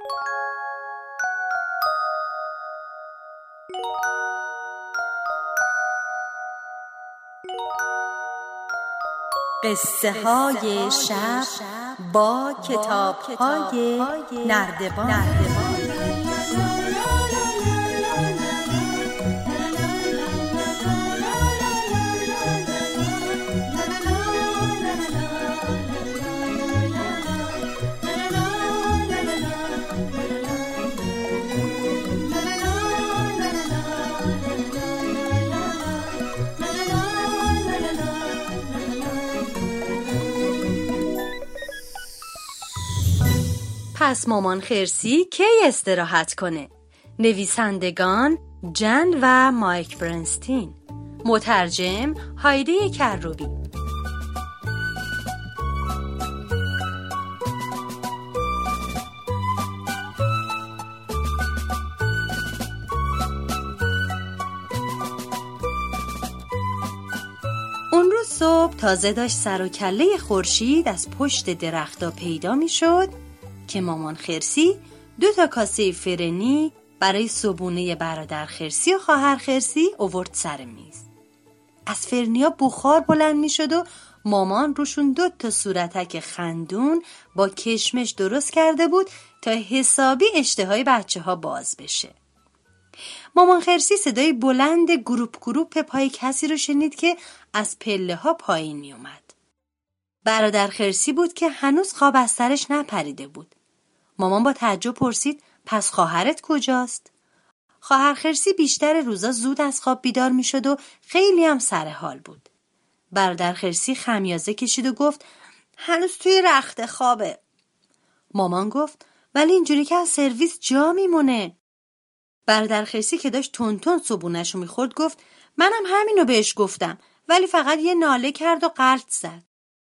قصه های شب با کتاب های نردبان. پس مامان خرسی کی استراحت کنه؟ نویسندگان جن و مایک برنستین، مترجم هایده کروبی. اون روز صبح تازه داشت سر و کله خورشید از پشت درختا پیدا می شد که مامان خرسی 2 کاسه فرنی برای صبحونه برادر خرسی و خواهر خرسی آورد سر میز. از فرنیا بخار بلند می شد و مامان روشون 2 صورتک خندون با کشمش درست کرده بود تا حسابی اشتهای بچه ها باز بشه. مامان خرسی صدای بلند گروپ پای کسی رو شنید که از پله ها پایین می اومد. برادر خرسی بود که هنوز خواب از سرش نپریده بود. مامان با تعجب پرسید پس خواهرت کجاست؟ خواهر خرسی بیشتر روزا زود از خواب بیدار می شد و خیلی هم سر حال بود. برادر خرسی خمیازه کشید و گفت هنوز توی رخت خوابه. مامان گفت ولی اینجوری که از سرویس جا میمونه. برادر خرسی که داشت تون صبونشو میخورد گفت منم همینو بهش گفتم ولی فقط یه ناله کرد و غلط زد.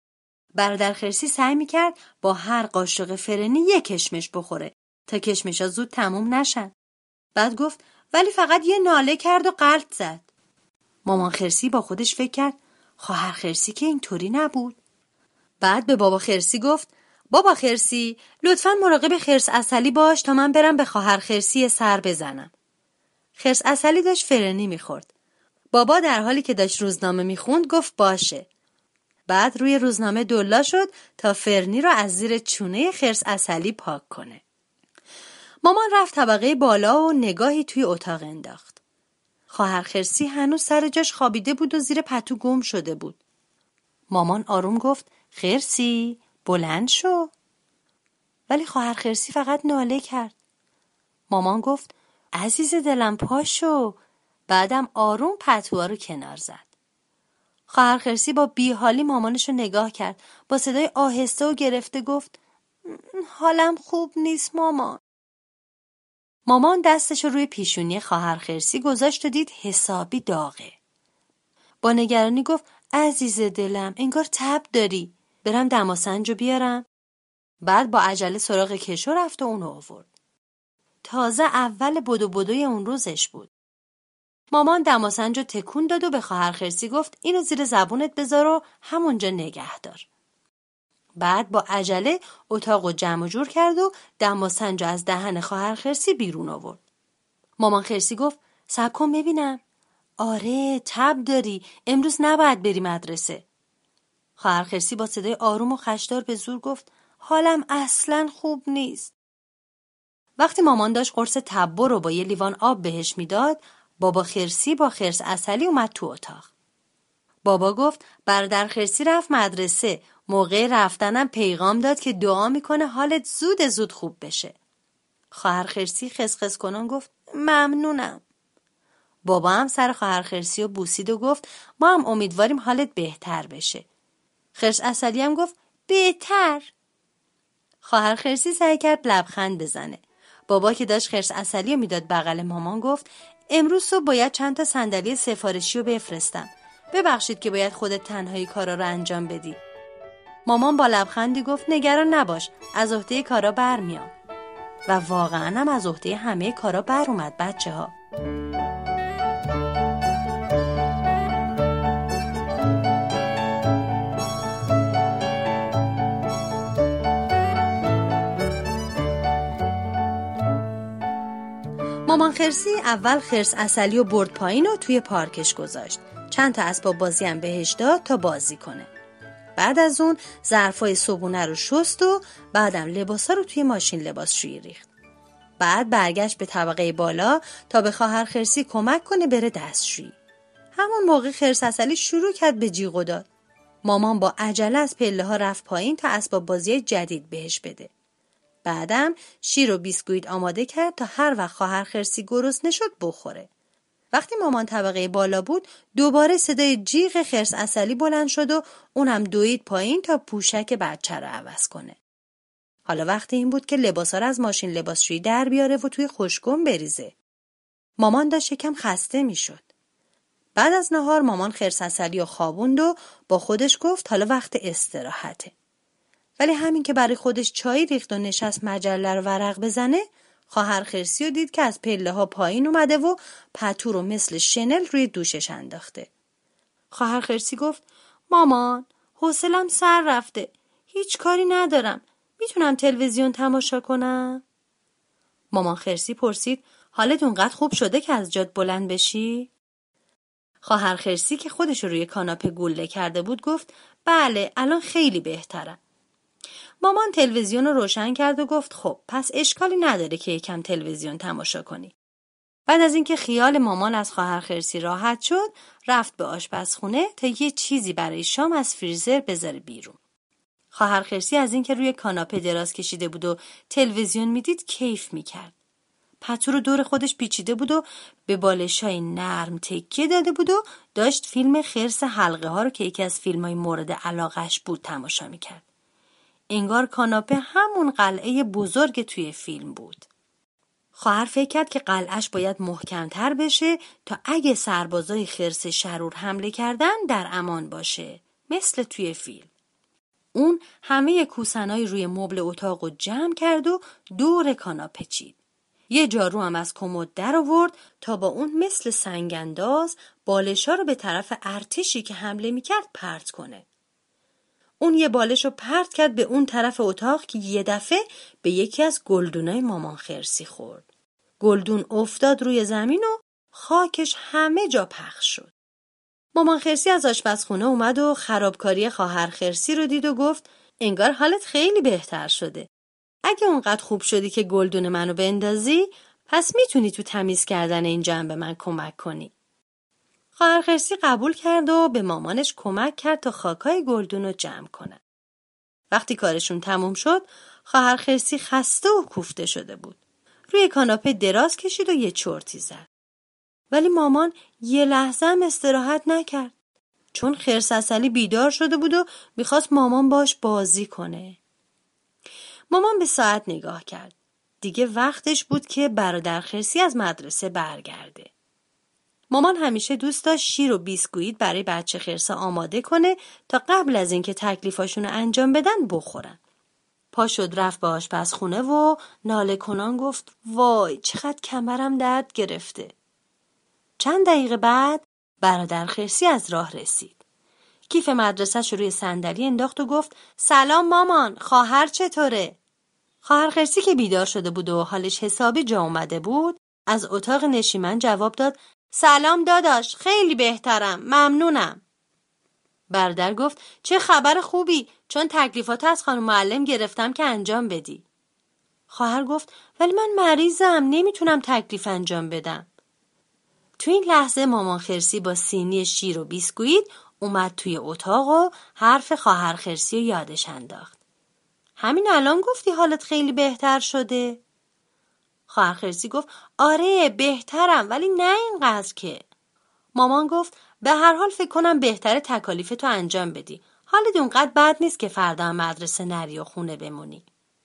برادر خرسی سعی میکرد با هر قاشق فرنی 1 کشمش بخوره تا کشمشا زود تموم نشن. بعد گفت ولی فقط یه ناله کرد و غلط زد. مامان خرسی با خودش فکر کرد خواهر خرسی که اینطوری نبود. بعد به بابا خرسی گفت بابا خرسی لطفاً مراقب خرس عسلی باش تا من برم به خواهر خرسی سر بزنم. خرس عسلی داشت فرنی میخورد. بابا در حالی که داشت روزنامه میخوند گفت باشه. بعد روی روزنامه دلا شد تا فرنی را از زیر چونه خرس عسلی پاک کنه. مامان رفت طبقه بالا و نگاهی توی اتاق انداخت. خواهر خرسی هنوز سر جاش خوابیده بود و زیر پتو گم شده بود. مامان آروم گفت خرسی بلند شو. ولی خواهر خرسی فقط ناله کرد. مامان گفت عزیز دلم پاشو. بعدم آروم پتوها رو کنار زد. خواهر خرسی با بیحالی مامانشو نگاه کرد. با صدای آهسته و گرفته گفت حالم خوب نیست مامان. مامان دستشو روی پیشونی خواهر خرسی گذاشت و دید حسابی داغه. با نگرانی گفت عزیز دلم انگار تب داری. برم دماسنجو بیارم. بعد با عجله سراغ کشو رفت و اونو آورد. تازه اول بدوی اون روزش بود. مامان دماسنجو تکون داد و به خواهر خرسی گفت اینو زیر زبونت بذار و همونجا نگه دار. بعد با عجله اتاقو جمع و جور کرد و دماسنجو از دهن خواهر خرسی بیرون آورد. مامان خرسی گفت صبر کن ببینم. آره تب داری، امروز نباید بری مدرسه. خواهر خرسی با صدای آروم و خشدار به زور گفت حالم اصلاً خوب نیست. وقتی مامان داشت قرص تبو رو با 1 لیوان آب بهش میداد، بابا خرسی با خرس عسلی اومد تو اتاق. بابا گفت برادر خرسی رفت مدرسه. موقع رفتنم پیغام داد که دعا میکنه حالت زود خوب بشه. خواهر خرسی خسخس کنان گفت ممنونم. بابا هم سر خواهر خرسی و بوسید و گفت ما هم امیدواریم حالت بهتر بشه. خرس عسلی هم گفت بهتر. خواهر خرسی سعی کرد لبخند بزنه. بابا که داشت خرس عسلی رو میداد بغل مامان گفت امروز صبح باید چند تا صندلی سفارشی رو بفرستم. ببخشید که باید خودت تنهایی کارا رو انجام بدی. مامان با لبخندی گفت نگران نباش، از عهده کارا برمیام. و واقعا هم از عهده همه کارا بر اومد بچه ها. مامان خرسی اول خرس عسلی و برد پایین و توی پارکش گذاشت. چند تا اسباب بازی هم بهش داد تا بازی کنه. بعد از اون ظرفای صبحونه رو شست و بعدم لباسا رو توی ماشین لباسشویی ریخت. بعد برگشت به طبقه بالا تا به خواهر خرسی کمک کنه بره دستشویی. همون موقع خرس عسلی شروع کرد به جیغ و داد. مامان با عجله از پله ها رفت پایین تا اسباب بازی جدید بهش بده. بعدم شیر و بیسکویت آماده کرد تا هر وقت خواهر خرسی گرسنه شد بخوره. وقتی مامان طبقه بالا بود دوباره صدای جیغ خرس عسلی بلند شد و اونم دوید پایین تا پوشک بچه رو عوض کنه. حالا وقتی این بود که لباسا رو از ماشین لباسشویی در بیاره و توی خوشگم بریزه. مامان داشت یکم خسته میشد. بعد از نهار مامان خرس عسلی رو خوابوند و با خودش گفت حالا وقت استراحته. ولی همین که برای خودش چای ریخت و نشست مجله رو ورق بزنه، خواهر خرسی رو دید که از پله ها پایین اومده و پتو رو مثل شنل روی دوشش انداخته. خواهر خرسی گفت مامان حوصله‌ام سر رفته. هیچ کاری ندارم. میتونم تلویزیون تماشا کنم؟ مامان خرسی پرسید حالت اونقدر خوب شده که از جات بلند بشی؟ خواهر خرسی که خودش رو روی کاناپه گوله کرده بود گفت بله الان خیلی بهترم. مامان تلویزیون رو روشن کرد و گفت خب پس اشکالی نداره که یکم تلویزیون تماشا کنی. بعد از اینکه خیال مامان از خواهر خرسی راحت شد رفت به آشپزخونه تا یه چیزی برای شام از فریزر بذاره بیرون. خواهر خرسی از اینکه روی کاناپه دراز کشیده بود و تلویزیون میدید کیف میکرد. پتو رو دور خودش پیچیده بود و به بالشای نرم تکیه داده بود و داشت فیلم خرس حلقه ها رو که یکی از فیلم‌های مورد علاقش بود تماشا میکرد. انگار کاناپه همون قلعه بزرگ توی فیلم بود. خواهر فکر کرد که قلعهش باید محکم‌تر بشه تا اگه سربازای خرس شرور حمله کردن در امان باشه، مثل توی فیلم. اون همه کوسنای روی مبل اتاق رو جمع کرد و دور کاناپه چید. یه جارو هم از کمد در آورد تا با اون مثل سنگ‌انداز بالشا رو به طرف ارتشی که حمله میکرد پرت کنه. اون یه بالش رو پرت کرد به اون طرف اتاق که یه دفعه به یکی از گلدونای مامان خرسی خورد. گلدون افتاد روی زمین و خاکش همه جا پخش شد. مامان خرسی از آشپزخونه اومد و خرابکاری خواهر خرسی رو دید و گفت انگار حالت خیلی بهتر شده. اگه اونقدر خوب شدی که گلدون منو بندازی پس میتونی تو تمیز کردن این جمع به من کمک کنی. خواهر خرسی قبول کرد و به مامانش کمک کرد تا خاکای گلدون رو جمع کنن. وقتی کارشون تموم شد خواهر خرسی خسته و کوفته شده بود. روی کاناپه دراز کشید و یه چرتی زد. ولی مامان یه لحظه هم استراحت نکرد. چون خرس عسلی بیدار شده بود و میخواست مامان باش بازی کنه. مامان به ساعت نگاه کرد. دیگه وقتش بود که برادر خرسی از مدرسه برگرده. مامان همیشه دوست داشت شیر و بیسکویت برای بچه خرسا آماده کنه تا قبل از اینکه تکلیفاشون رو انجام بدن بخورن. پا شد رفت به آشپزخونه و ناله کنان گفت وای چقدر کمرم درد گرفته. چند دقیقه بعد برادر خرسی از راه رسید. کیف مدرسه‌ش روی صندلی انداخت و گفت سلام مامان، خواهر چطوره؟ خواهر خرسی که بیدار شده بود و حالش حسابی جا اومده بود از اتاق نشیمن جواب داد سلام داداش، خیلی بهترم، ممنونم. برادر گفت چه خبر خوبی، چون تکلیفات از خانم معلم گرفتم که انجام بدی. خواهر گفت ولی من مریضم، نمیتونم تکلیف انجام بدم. تو این لحظه مامان خرسی با سینی شیر و بیسکویت اومد توی اتاق و حرف خواهر خرسی رو یادش انداخت. همین الان گفتی حالت خیلی بهتر شده؟ خواهر خرسی گفت آره بهترم ولی نه اینقدر که. مامان گفت به هر حال فکر کنم بهتره تکالیف تو انجام بدی. حالت اونقدر بد نیست که فردا مدرسه نری و خونه بمونی.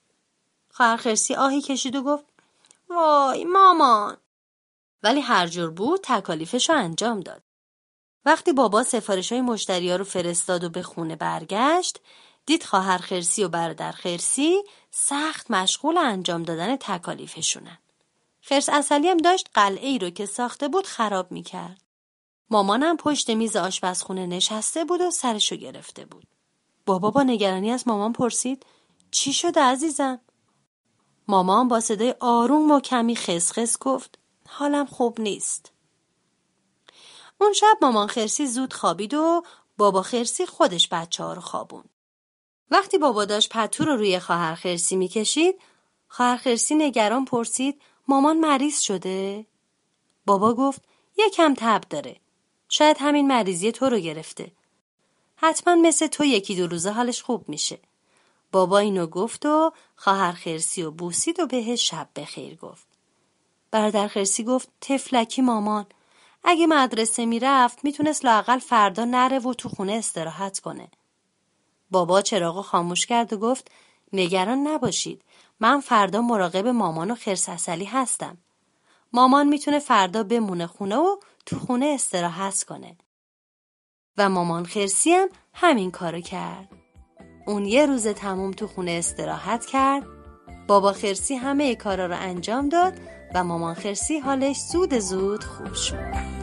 خواهر خرسی آهی کشید و گفت وای مامان. ولی هر جور بود تکالیفشو انجام داد. وقتی بابا سفارش‌های مشتری‌ها رو فرستاد و به خونه برگشت، دید خواهر خرسی و برادر خرسی سخت مشغول انجام دادن تکالیفشونن. خرس عسلی هم داشت قلعه‌ای رو که ساخته بود خراب می‌کرد. مامانم پشت میز آشپزخونه نشسته بود و سرشو گرفته بود. بابا با نگرانی از مامان پرسید چی شده عزیزم؟ مامان با صدای آروم و کمی خسخس گفت حالم خوب نیست. اون شب مامان خرسی زود خوابید و بابا خرسی خودش بچه‌ها رو خوابوند. وقتی بابا داشت پتو رو روی خواهر خرسی میکشید، خواهر خرسی نگران پرسید مامان مریض شده؟ بابا گفت یکم تب داره. شاید همین مریضی تو رو گرفته. حتما مثل تو یکی دو روزه حالش خوب میشه. بابا اینو گفت و خواهر خرسی و بوسید و بهش شب بخیر گفت. برادر خرسی گفت تفلکی مامان، اگه مدرسه میرفت میتونست لااقل فردا نره و تو خونه استراحت کنه. بابا چراغو خاموش کرد و گفت نگران نباشید، من فردا مراقب مامان و خرس عسلی هستم. مامان میتونه فردا بمونه خونه و تو خونه استراحت کنه. و مامان خرسی هم همین کارو کرد. اون یه روز تموم تو خونه استراحت کرد. بابا خرسی همه کارا رو انجام داد و مامان خرسی حالش زود خوب شد.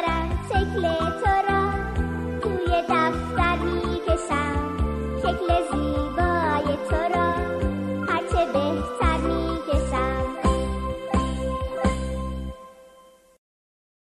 شکل